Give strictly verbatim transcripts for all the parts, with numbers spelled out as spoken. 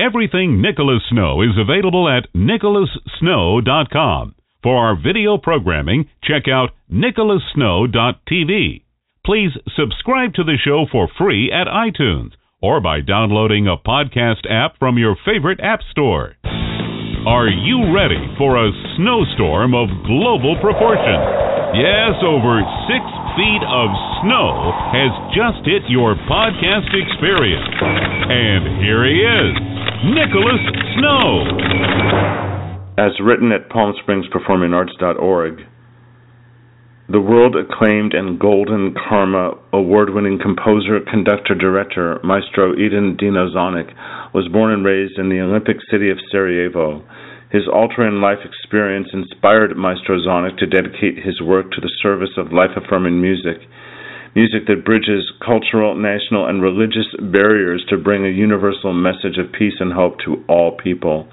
Everything Nicholas Snow is available at nicholas snow dot com. For our video programming, check out nicholas snow dot t v. Please subscribe to the show for free at iTunes or by downloading a podcast app from your favorite app store. Are you ready for a snowstorm of global proportions? Yes, over six feet of snow has just hit your podcast experience. And here he is, Nicholas Snow. As written at palm springs performing arts dot org, the world-acclaimed and Golden Karma award-winning composer, conductor, director, Maestro Edin Dino Zonic was born and raised in the Olympic city of Sarajevo. His altering life experience inspired Maestro Zonic to dedicate his work to the service of life-affirming music, music that bridges cultural, national, and religious barriers to bring a universal message of peace and hope to all people.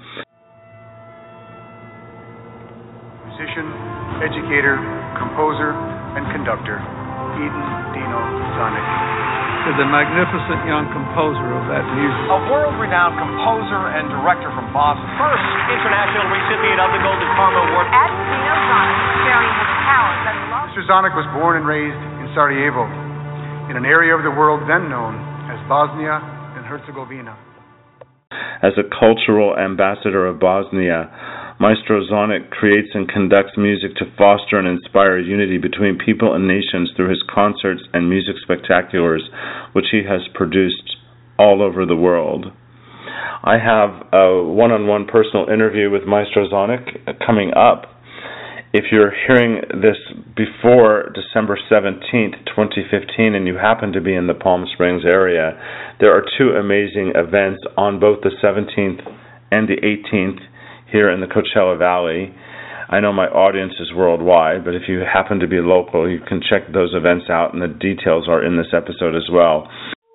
Musician, educator, composer, and conductor, Edin Dino Zonic. To the magnificent young composer of that music. A world-renowned composer and director from Boston. First international recipient of the Golden Karma Award. Edin Dino Zonic, sharing his talents and love. Mister Zonic was born and raised in Sarajevo, in an area of the world then known as Bosnia and Herzegovina. As a cultural ambassador of Bosnia, Maestro Zonic creates and conducts music to foster and inspire unity between people and nations through his concerts and music spectaculars, which he has produced all over the world. I have a one-on-one personal interview with Maestro Zonic coming up. If you're hearing this before December seventeenth, twenty fifteen, and you happen to be in the Palm Springs area, there are two amazing events on both the seventeenth and the eighteenth here in the Coachella Valley. I know my audience is worldwide, but if you happen to be local, you can check those events out, and the details are in this episode as well.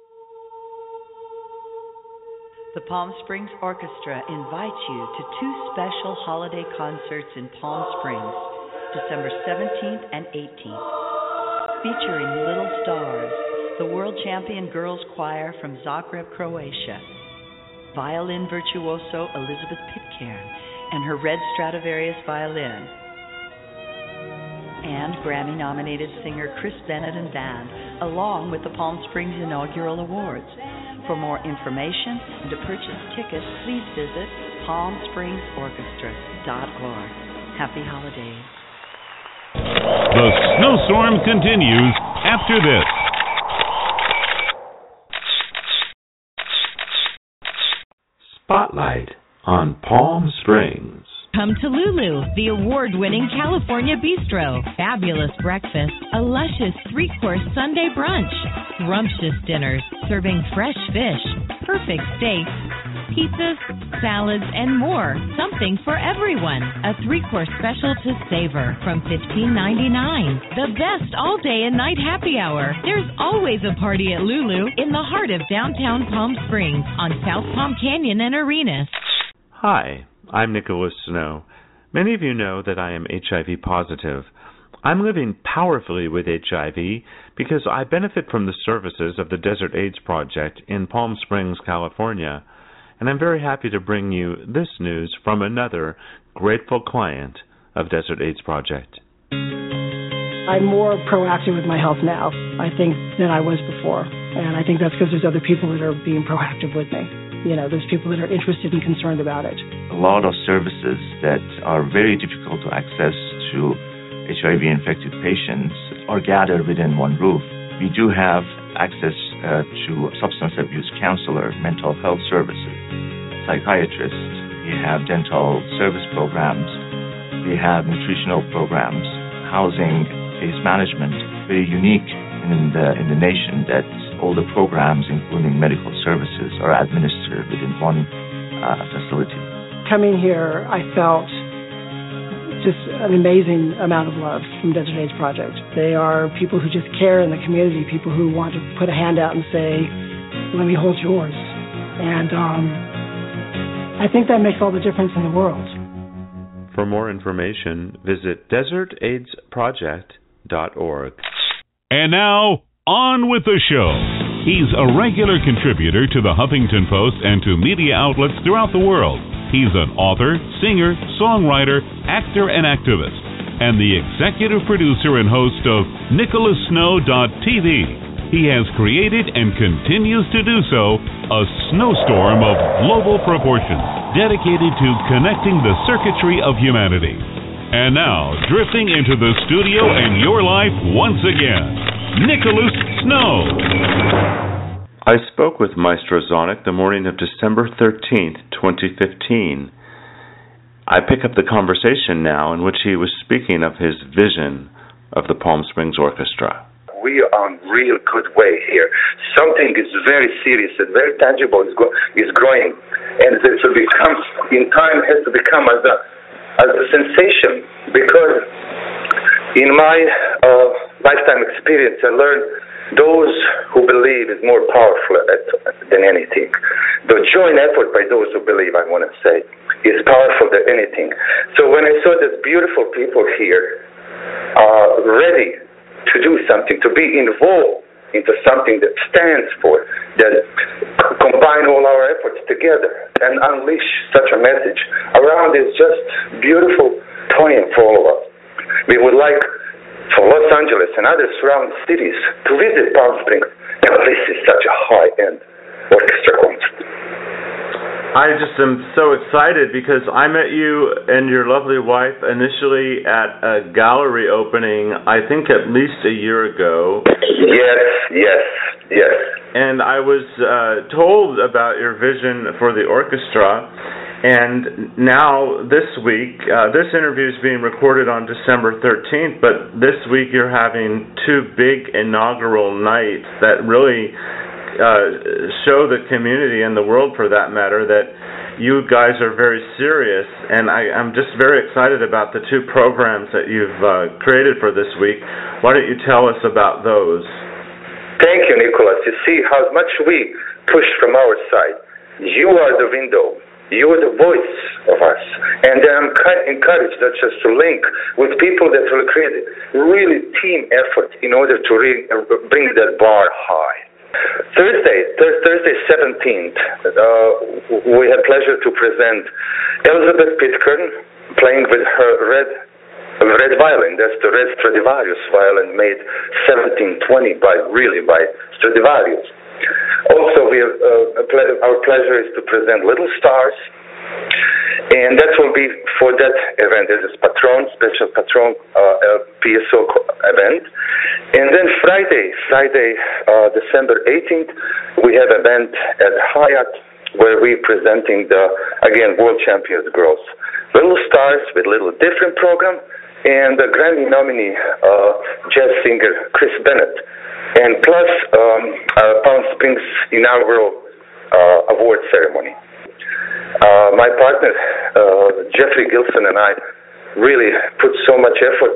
The Palm Springs Orchestra invites you to two special holiday concerts in Palm Springs, December seventeenth and eighteenth, featuring Little Stars, the world champion girls choir from Zagreb, Croatia, violin virtuoso Elizabeth Pitcairn and her red Stradivarius violin, and Grammy-nominated singer Chris Bennett and Band, along with the Palm Springs Inaugural Awards. For more information and to purchase tickets, please visit palm springs orchestra dot org. Happy holidays. The snowstorm continues after this. Spotlight on Palm Springs. Come to Lulu, the award-winning California Bistro. Fabulous breakfast, a luscious three-course Sunday brunch, scrumptious dinners serving fresh fish, perfect steaks, pizzas, salads, and more. Something for everyone. A three-course special to savor from fifteen ninety-nine. The best all-day and night happy hour. There's always a party at Lulu in the heart of downtown Palm Springs on South Palm Canyon and Arenas. Hi, I'm Nicholas Snow. Many of you know that I am H I V positive. I'm living powerfully with H I V because I benefit from the services of the Desert AIDS Project in Palm Springs, California, and I'm very happy to bring you this news from another grateful client of Desert AIDS Project. I'm more proactive with my health now, I think, than I was before, and I think that's because there's other people that are being proactive with me. You know, there's people that are interested and concerned about it. A lot of services that are very difficult to access to H I V-infected patients are gathered within one roof. We do have access uh, to substance abuse counselor, mental health services, psychiatrists. We have dental service programs. We have nutritional programs, housing, case management. Very unique in the in the nation that all the programs, including medical services, are administered within one uh, facility. Coming here, I felt just an amazing amount of love from Desert AIDS Project. They are people who just care in the community, people who want to put a hand out and say, let me hold yours. And um, I think that makes all the difference in the world. For more information, visit desert aids project dot org. And now, on with the show. He's a regular contributor to the Huffington Post and to media outlets throughout the world. He's an author, singer, songwriter, actor, and activist, and the executive producer and host of Nicholas Snow dot T V. He has created and continues to do so a snowstorm of global proportions dedicated to connecting the circuitry of humanity. And now, drifting into the studio and your life once again, Nicholas Snow. I spoke with Maestro Zonick the morning of December thirteenth, twenty fifteen. I pick up the conversation now in which he was speaking of his vision of the Palm Springs Orchestra. We are on real good way here. Something is very serious and very tangible is, go- is growing, and it will become, in time, has to become as a as a sensation. Because in my uh, lifetime experience, I learned those who believe is more powerful at, than anything. The joint effort by those who believe, I want to say, is powerful than anything. So when I saw these beautiful people here, uh, ready to do something, to be involved into something that stands for, that combine all our efforts together and unleash such a message around is just beautiful poem for all of us. We would like for Los Angeles and other surrounding cities to visit Palm Springs, and this is such a high-end orchestra concert. I just am so excited because I met you and your lovely wife initially at a gallery opening, I think at least a year ago. Yes, yes, yes. And I was uh, told about your vision for the orchestra. And now this week, uh, this interview is being recorded on December thirteenth, but this week you're having two big inaugural nights that really uh, show the community and the world, for that matter, that you guys are very serious. And I, I'm just very excited about the two programs that you've uh, created for this week. Why don't you tell us about those? Thank you, Nicholas. You see how much we push from our side. You are the window. You are the voice of us. And I'm encouraged not just to link with people that will create really team effort in order to re- bring that bar high. Thursday, th- Thursday seventeenth, uh, we had pleasure to present Elizabeth Pitcairn playing with her red red violin. That's the red Stradivarius violin made seventeen twenty by really by Stradivarius. Also, we have, uh, ple- our pleasure is to present Little Stars, and that will be for that event. This is Patron, special Patron uh, P S O event. And then Friday, Friday, uh, December eighteenth, we have an event at Hyatt where we're presenting the, again, world champions girls. Little Stars with a little different program, and the Grammy nominee uh, jazz singer Chris Bennett. And plus um, uh, Palm Springs inaugural uh, award ceremony. Uh, my partner, uh, Jeffrey Gilson, and I really put so much effort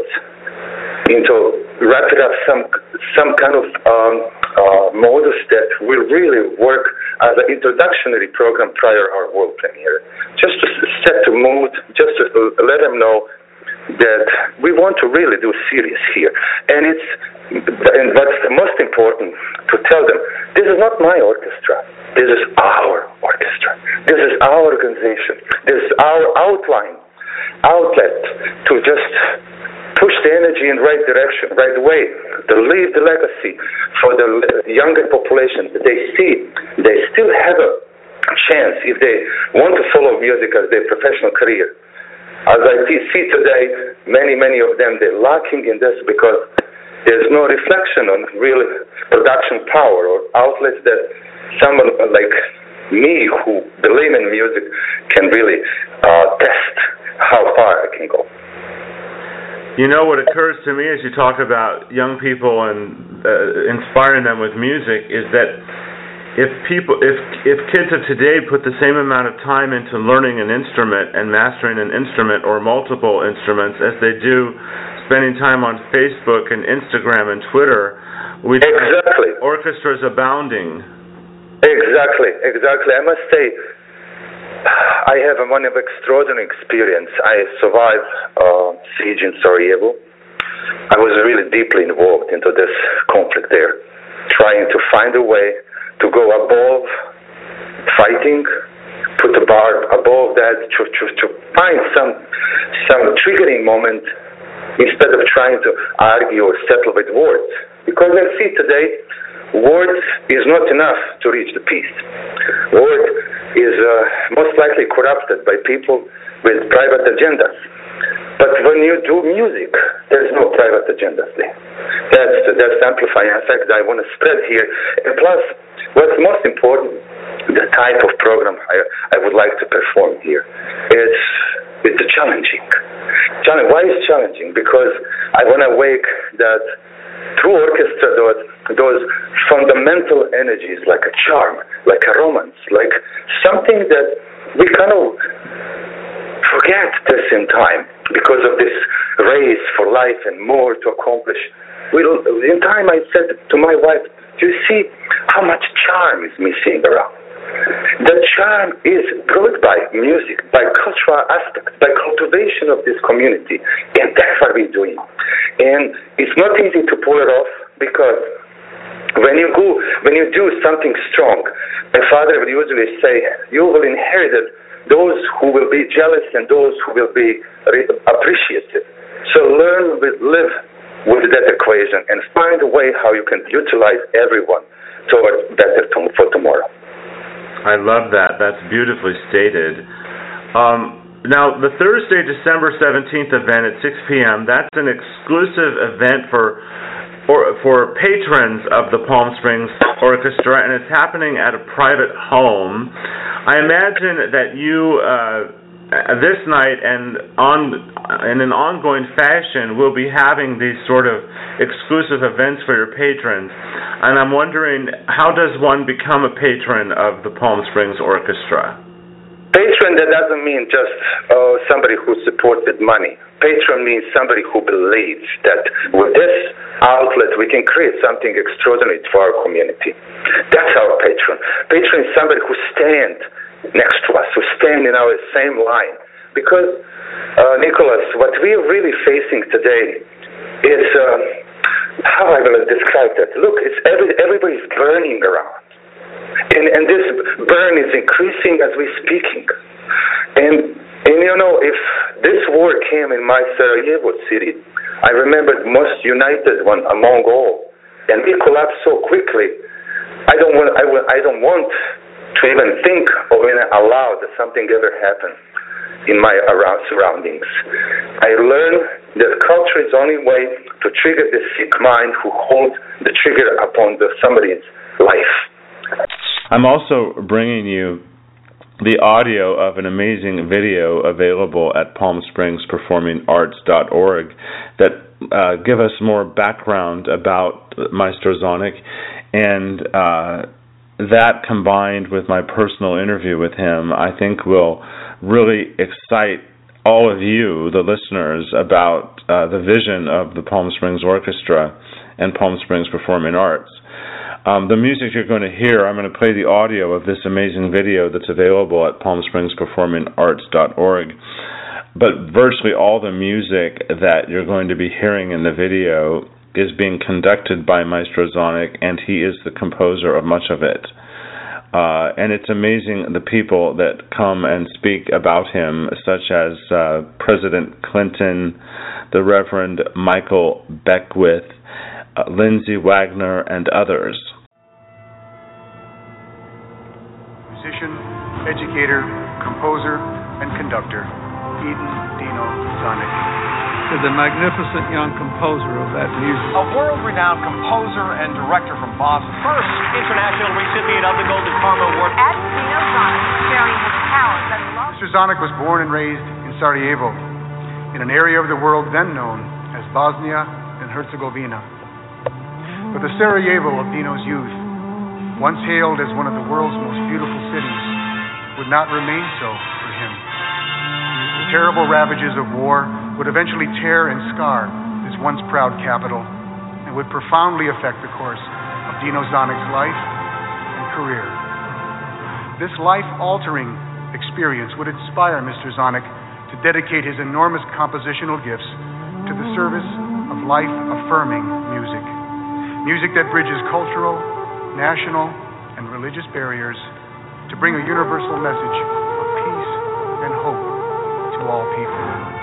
into wrapping up some some kind of um, uh, modus that will really work as an introductory program prior to our world premiere. Just to set the mood, just to let them know that we want to really do serious here. And it's and what's the most important, to tell them, this is not my orchestra. This is our orchestra. This is our organization. This is our outline, outlet to just push the energy in the right direction, right way, to leave the legacy for the younger population. They see they still have a chance if they want to follow music as their professional career. As I see today, many, many of them, they're lacking in this because there's no reflection on real production power or outlets that someone like me who believe in music can really uh, test how far I can go. You know, what occurs to me as you talk about young people and uh, inspiring them with music is that if people, if if kids of today put the same amount of time into learning an instrument and mastering an instrument or multiple instruments as they do spending time on Facebook and Instagram and Twitter, we exactly orchestras abounding. Exactly, exactly. I must say, I have a one of extraordinary experience. I survived uh, siege in Sarajevo. I was really deeply involved into this conflict there. trying to find a way to go above fighting, put the bar above that, to, to, to find some some triggering moment instead of trying to argue or settle with words. Because I see today, words is not enough to reach the peace. Word is uh, most likely corrupted by people with private agendas. But when you do music, there's no private agendas there. That's, that's amplifying effect I want to spread here. And plus, what's most important, the type of program I, I would like to perform here. It's, it's challenging. Challenge. Why is challenging? Because I want to wake that through orchestra, those, those fundamental energies, like a charm, like a romance, like something that we kind of forget this in time because of this race for life and more to accomplish. We'll, in time, I said to my wife, do you see how much charm is missing around? The charm is brought by music, by cultural aspects, by cultivation of this community, and that's what we're doing. And it's not easy to pull it off because when you go, when you do something strong, my father would usually say, you will inherit it, those who will be jealous and those who will be appreciative. So learn with, live with that equation and find a way how you can utilize everyone toward better t- for tomorrow. I love that. That's beautifully stated. Um, now, the Thursday, December seventeenth event at six p.m., that's an exclusive event for, for, for patrons of the Palm Springs Orchestra, and it's happening at a private home. I imagine that you, uh, this night and on in an ongoing fashion, will be having these sort of exclusive events for your patrons. And I'm wondering, how does one become a patron of the Palm Springs Orchestra? Patron, that doesn't mean just uh, somebody who supports with money. Patron means somebody who believes that with this outlet we can create something extraordinary for our community. That's our patron. Patron is somebody who stands next to us, who stands in our same line. Because, uh, Nicholas, what we're really facing today is, uh, how I will describe that? Look, it's every, everybody's burning around. And, and this burn is increasing as we're speaking. And, and, you know, if this war came in my Sarajevo city, I remember the most united one among all, and we collapsed so quickly, I don't want, I, will, I don't want to even think or even allow that something ever happened in my around surroundings. I learned that culture is the only way to trigger the sick mind who holds the trigger upon the, somebody's life. I'm also bringing you the audio of an amazing video available at palm springs performing arts dot org that uh, give us more background about Maestro Zonik, and uh, that combined with my personal interview with him, I think will really excite all of you, the listeners, about uh, the vision of the Palm Springs Orchestra and Palm Springs Performing Arts. Um, the music you're going to hear, I'm going to play the audio of this amazing video that's available at palm springs performing arts dot org. But virtually all the music that you're going to be hearing in the video is being conducted by Maestro Zonik, and he is the composer of much of it. Uh, and it's amazing the people that come and speak about him, such as uh, President Clinton, the Reverend Michael Beckwith, uh, Lindsay Wagner, and others. Musician, educator, composer, and conductor, Eden Dino Zonik. To the magnificent young composer of that music. A world-renowned composer and director from Boston. First international recipient of the Golden Karma Award. Eden Dino Zonik, sharing his talents and love. Mister Zonik was born and raised in Sarajevo, in an area of the world then known as Bosnia and Herzegovina. But the Sarajevo of Dino's youth, once hailed as one of the world's most beautiful cities, would not remain so for him. The terrible ravages of war would eventually tear and scar this once proud capital and would profoundly affect the course of Dino Zonik's life and career. This life-altering experience would inspire Mister Zonik to dedicate his enormous compositional gifts to the service of life-affirming music. Music that bridges cultural, national, and religious barriers to bring a universal message of peace and hope to all people.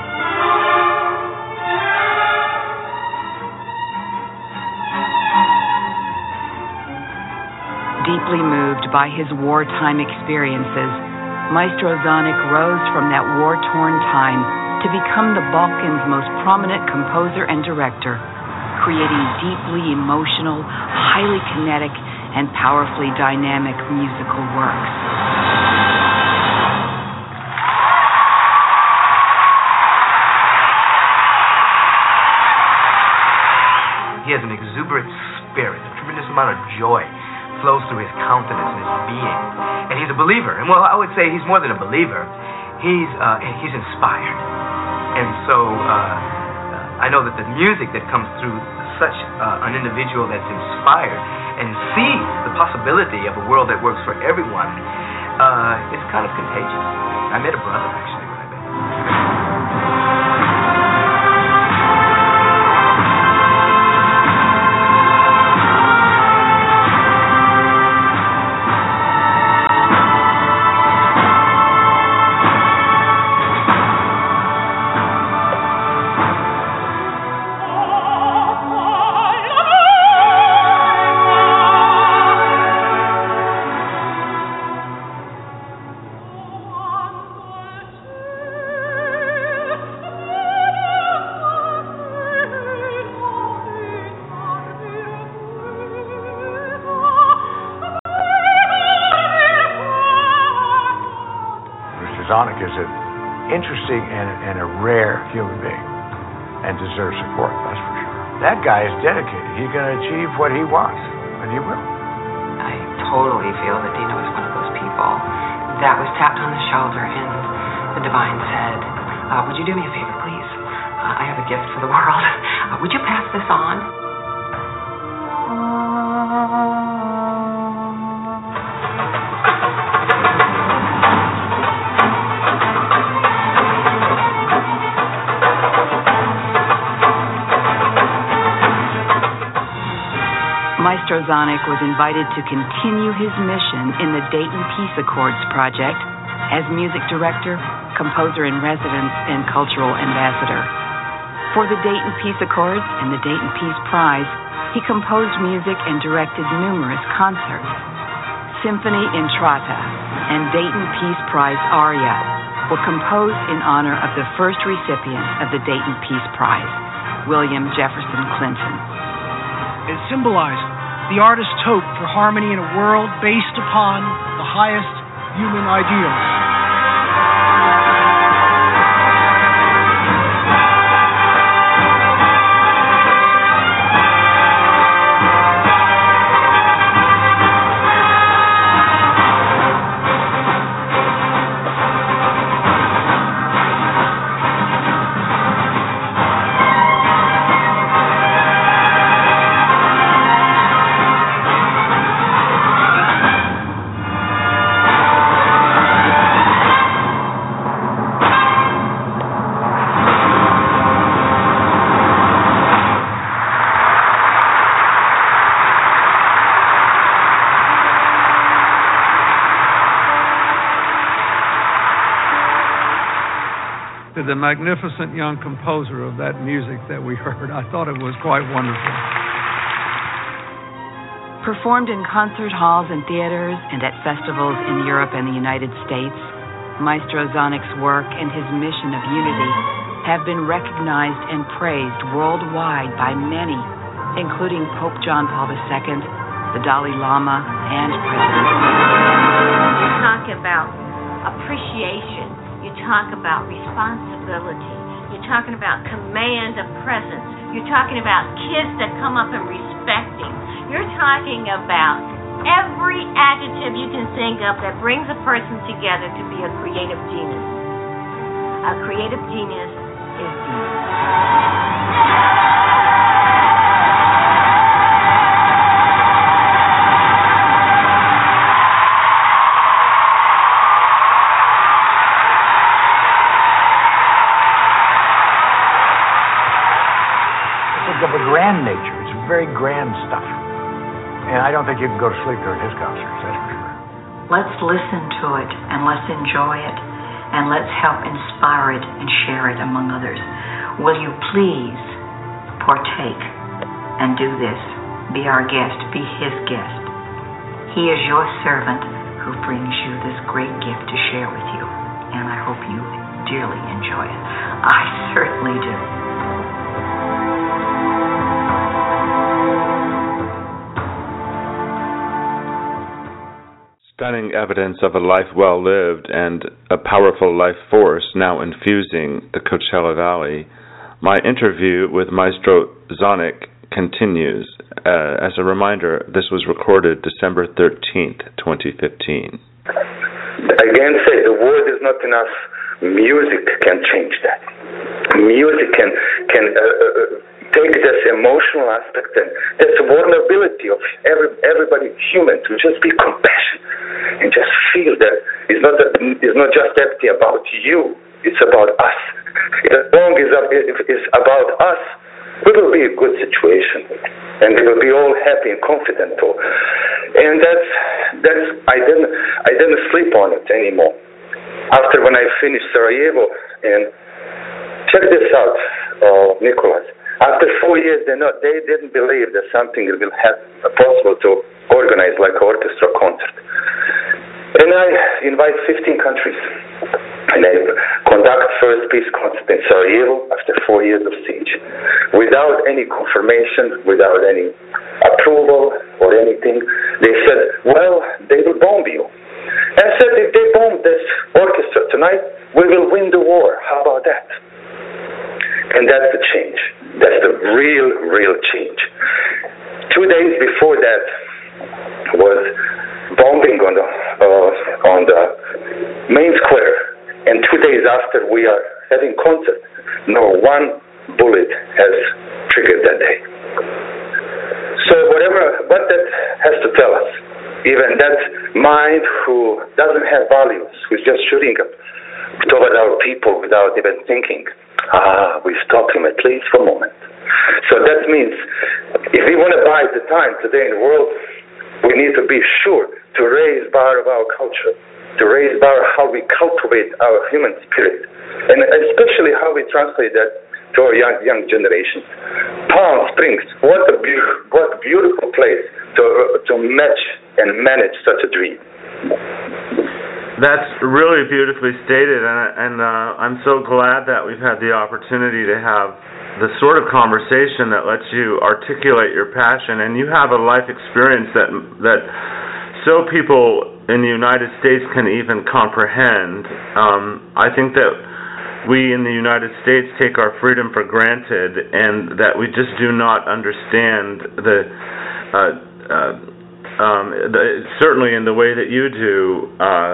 Deeply moved by his wartime experiences, Maestro Zonik rose from that war-torn time to become the Balkans' most prominent composer and director, creating deeply emotional, highly kinetic, and powerfully dynamic musical works. He has an exuberant spirit, a tremendous amount of joy flows through his countenance and his being. And he's a believer. And well, I would say he's more than a believer. He's uh, he's inspired. And so uh, I know that the music that comes through such uh, an individual that's inspired and sees the possibility of a world that works for everyone, uh, it's kind of contagious. I met a brother, actually, when I met him. Zonik is an interesting and, and a rare human being and deserves support, that's for sure. That guy is dedicated. He's going to achieve what he wants, and he will. I totally feel that Dino is one of those people that was tapped on the shoulder and the divine said, uh, would you do me a favor, please? Uh, I have a gift for the world. Uh, would you pass this on? Maestro Zonik was invited to continue his mission in the Dayton Peace Accords project as music director, composer in residence, and cultural ambassador. For the Dayton Peace Accords and the Dayton Peace Prize, he composed music and directed numerous concerts. Symphony Intrata and Dayton Peace Prize aria were composed in honor of the first recipient of the Dayton Peace Prize, William Jefferson Clinton. It symbolized the artist's hope for harmony in a world based upon the highest human ideals. To the magnificent young composer of that music that we heard, I thought it was quite wonderful. Performed in concert halls and theaters and at festivals in Europe and the United States, Maestro Zonik's work and his mission of unity have been recognized and praised worldwide by many, including Pope John Paul the Second, the Dalai Lama, and President Obama. You talk about appreciation. You talk about responsibility. You're talking about command of presence. You're talking about kids that come up and respecting. You're talking about every adjective you can think of that brings a person together to be a creative genius. A creative genius is genius. Of a grand nature. It's very grand stuff. And I don't think you can go to sleep during his concerts, that's for sure. Let's listen to it, and let's enjoy it, and let's help inspire it and share it among others. Will you please partake and do this? Be our guest, be his guest. He is your servant who brings you this great gift to share with you, and I hope you dearly enjoy it. I certainly do. Stunning evidence of a life well lived and a powerful life force now infusing the Coachella Valley. My interview with Maestro Zonic continues. Uh, as a reminder, this was recorded December thirteenth, twenty fifteen. Again, say the word is not enough. Music can change that. Music can can uh, uh, take this emotional aspect and this vulnerability of every, everybody human to just be compassionate and just feel that it's not that it's not just empty about you. It's about us. As long as it's about us, we will be a good situation, and we will be all happy and confident. Too. And that's that's I didn't I didn't sleep on it anymore. After when I finished Sarajevo, and check this out, uh, Nicholas. After four years, they not they didn't believe that something will have possible to organize like an orchestra concert. And I invite fifteen countries. And I conduct first peace concert in Sarajevo after four years of siege, without any confirmation, without any approval or anything. They said, well, they will bomb you. And I said, if they bomb this orchestra tonight, we will win the war. How about that? And that's the change. That's the real, real change. Two days before that was bombing on the uh, on the main square. And two days after we are having concert, no one bullet has triggered that day. So whatever, what that has to tell us, even that mind who doesn't have values, who's just shooting up toward our people without even thinking, ah, we stop him at least for a moment. So that means if we want to buy the time today in the world, we need to be sure to raise bar of our culture, to raise bar how we cultivate our human spirit, and especially how we translate that to our young young generation. Palm Springs, what a be- what a beautiful place to uh, to match and manage such a dream. That's really beautifully stated, and, and uh, I'm so glad that we've had the opportunity to have the sort of conversation that lets you articulate your passion, and you have a life experience that that so people in the United States can even comprehend. Um, I think that we in the United States take our freedom for granted, and that we just do not understand the, uh, uh, um, the certainly in the way that you do, uh,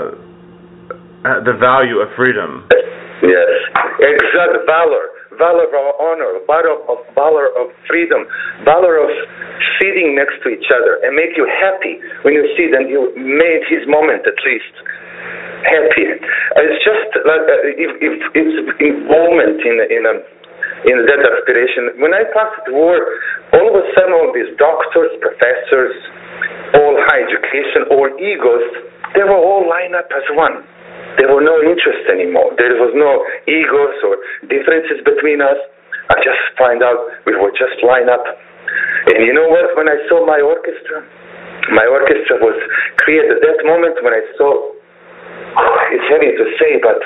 the value of freedom. Yes, exact valor. Valor of honor, valor of, valor of freedom, valor of sitting next to each other and make you happy when you see that you made his moment at least happy. It's just like uh, if, if it's involvement in in a in that aspiration. When I passed the war, all of a sudden all these doctors, professors, all high education, all egos, they were all lined up as one. There were no interest anymore. There was no egos or differences between us. I just find out we were just lined up. And you know what? When I saw my orchestra, my orchestra was created at that moment when I saw, oh, it's heavy to say, but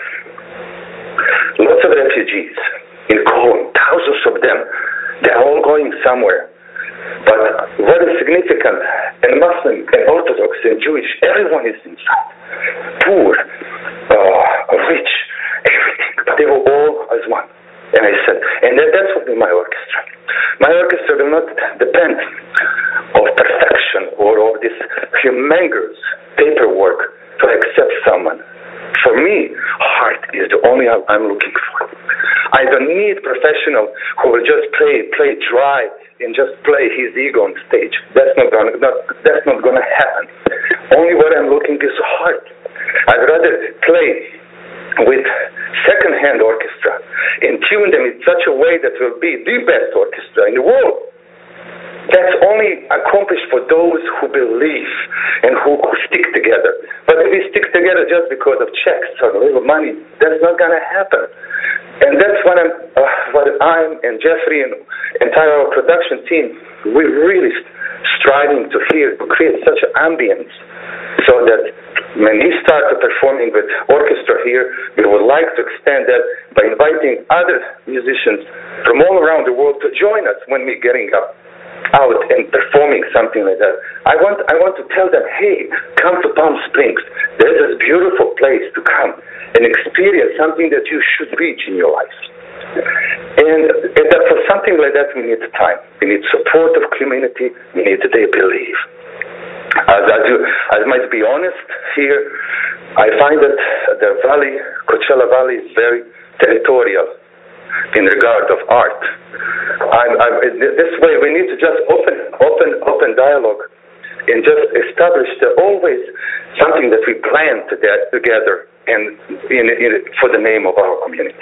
lots of refugees in Cologne, thousands of them, they're all going somewhere. But what is significant, and Muslim and Orthodox and Jewish, everyone is inside. Poor, uh, rich, everything. But they were all as one. And I said, and that, that's what my orchestra. My orchestra will not depend on perfection or of this humongous paperwork to accept someone. For me, heart is the only I'm looking for. I don't need professional who will just play play dry and just play his ego on stage. That's not gonna not, that's not gonna happen. Only what I'm looking is heart. I'd rather play with second-hand orchestra and tune them in such a way that will be the best orchestra in the world. That's only accomplished for those who believe and who, who stick together. But if we stick together just because of checks or a little money, that's not going to happen. And that's what I'm, uh, what I'm and Jeffrey and entire our production team, we're really striving to here to create such an ambience so that when we start performing with orchestra here, we would like to extend that by inviting other musicians from all around the world to join us when we're getting up out and performing something like that. I want I want to tell them, hey, come to Palm Springs. There's this beautiful place to come and experience something that you should reach in your life. And, and that for something like that, we need time. We need support of community. We need they believe. As I do, I might be honest here, I find that the valley, Coachella Valley, is very territorial in regard of art. I'm, I'm, this way, we need to just open, open, open dialogue, and just establish that always something that we plan to get together, and in, in, for the name of our community.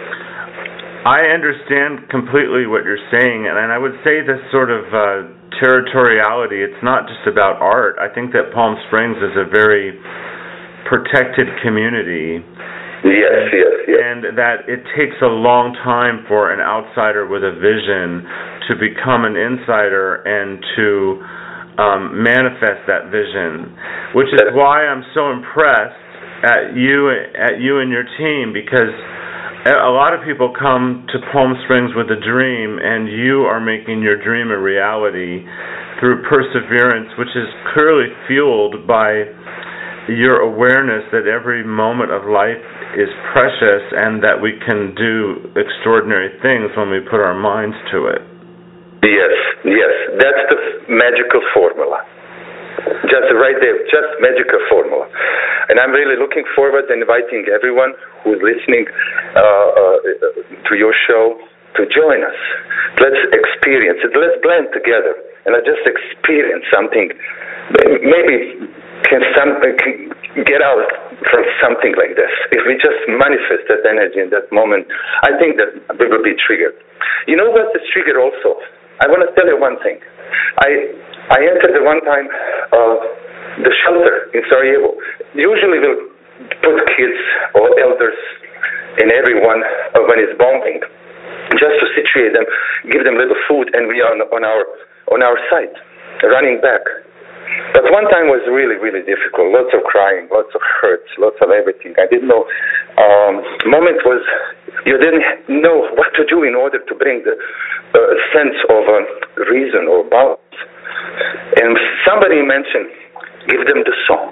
I understand completely what you're saying, and I would say this sort of uh, territoriality, it's not just about art. I think that Palm Springs is a very protected community. Yes, yes, yes. And that it takes a long time for an outsider with a vision to become an insider and to um, manifest that vision, which is why I'm so impressed at you, at you and your team, because a lot of people come to Palm Springs with a dream, and you are making your dream a reality through perseverance, which is clearly fueled by your awareness that every moment of life is precious and that we can do extraordinary things when we put our minds to it. Yes, yes. That's the magical formula. Just right there, just magical formula. And I'm really looking forward to inviting everyone who's listening uh, uh, to your show to join us. Let's experience it. Let's blend together and let's just experience something. Maybe can some can get out from something like this. If we just manifest that energy in that moment, I think that we will be triggered. You know what's the trigger also? I want to tell you one thing. I I entered at one time uh, the shelter in Sarajevo. Usually we'll put kids or elders and everyone uh, when it's bombing, just to situate them, give them little food, and we are on, on our on our side, running back. But one time was really, really difficult. Lots of crying, lots of hurts, lots of everything. I didn't know. Um, moment was you didn't know what to do in order to bring the uh, sense of uh, reason or balance. And somebody mentioned, give them the song.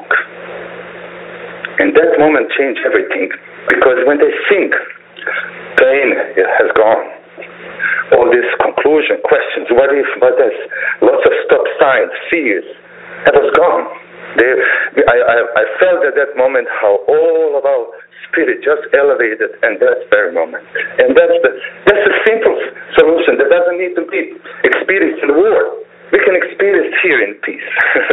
And that moment changed everything, because when they sing, pain has gone. All these conclusion, questions, what if, what if, lots of stop signs, fears, that was gone. They, I, I, I felt at that moment how all of our spirit just elevated in that very moment. And that's the that's a simple solution. That doesn't need to be experienced in war. We can experience here in peace.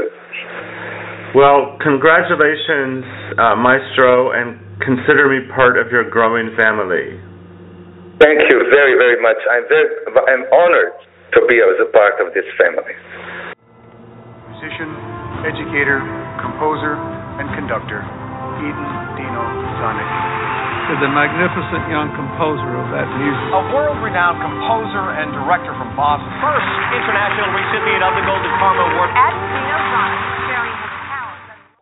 Well, congratulations, uh, Maestro, and consider me part of your growing family. Thank you very, very much. I'm very, I'm honored to be as a part of this family. Musician, educator, composer, and conductor, Eden Dino Zonic. To the magnificent young composer of that music. A world-renowned composer and director from Boston. First international recipient of the Golden Karma Award. Eden Dino Zonic, sharing his talent.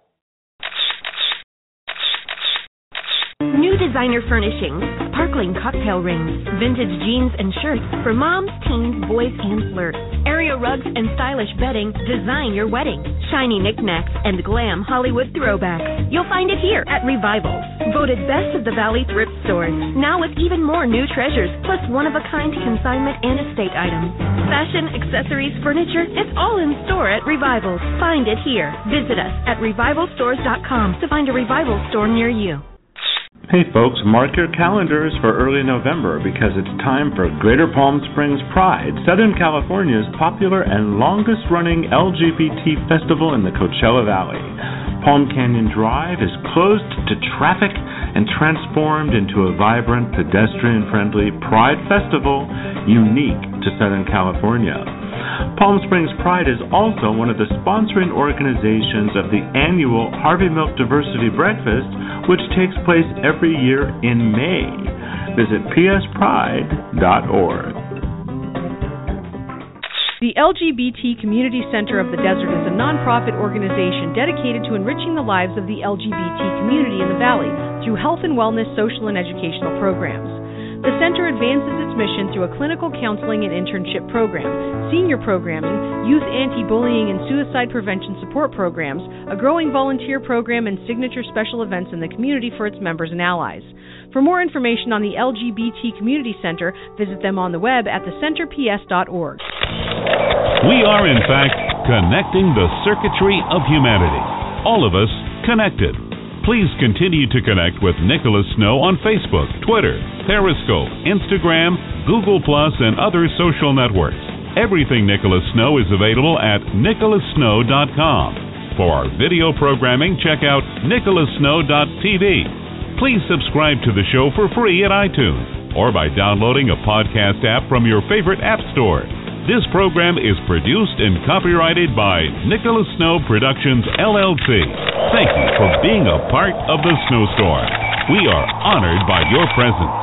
New designer furnishings, sparkling cocktail rings, vintage jeans and shirts for moms, teens, boys, and flirts. Area rugs and stylish bedding design your wedding. Shiny knickknacks and glam Hollywood throwbacks. You'll find it here at Revivals. Voted best of the Valley thrift stores. Now with even more new treasures, plus one-of-a-kind consignment and estate items. Fashion, accessories, furniture, it's all in store at Revivals. Find it here. Visit us at revival stores dot com to find a Revival store near you. Hey folks, mark your calendars for early November because it's time for Greater Palm Springs Pride, Southern California's popular and longest running L G B T festival in the Coachella Valley. Palm Canyon Drive is closed to traffic and transformed into a vibrant, pedestrian-friendly Pride festival unique to Southern California. Palm Springs Pride is also one of the sponsoring organizations of the annual Harvey Milk Diversity Breakfast, which takes place every year in May. Visit p s pride dot org. The L G B T Community Center of the Desert is a nonprofit organization dedicated to enriching the lives of the L G B T community in the Valley through health and wellness, social and educational programs. The center advances its mission through a clinical counseling and internship program, senior programming, youth anti-bullying and suicide prevention support programs, a growing volunteer program, and signature special events in the community for its members and allies. For more information on the L G B T Community Center, visit them on the web at the center p s dot org. We are, in fact, connecting the circuitry of humanity. All of us connected. Please continue to connect with Nicholas Snow on Facebook, Twitter, Periscope, Instagram, Google Plus, and other social networks. Everything Nicholas Snow is available at nicholas snow dot com. For our video programming, check out nicholas snow dot t v. Please subscribe to the show for free at iTunes or by downloading a podcast app from your favorite app store. This program is produced and copyrighted by Nicholas Snow Productions, L L C. Thank you for being a part of the Snowstorm. We are honored by your presence.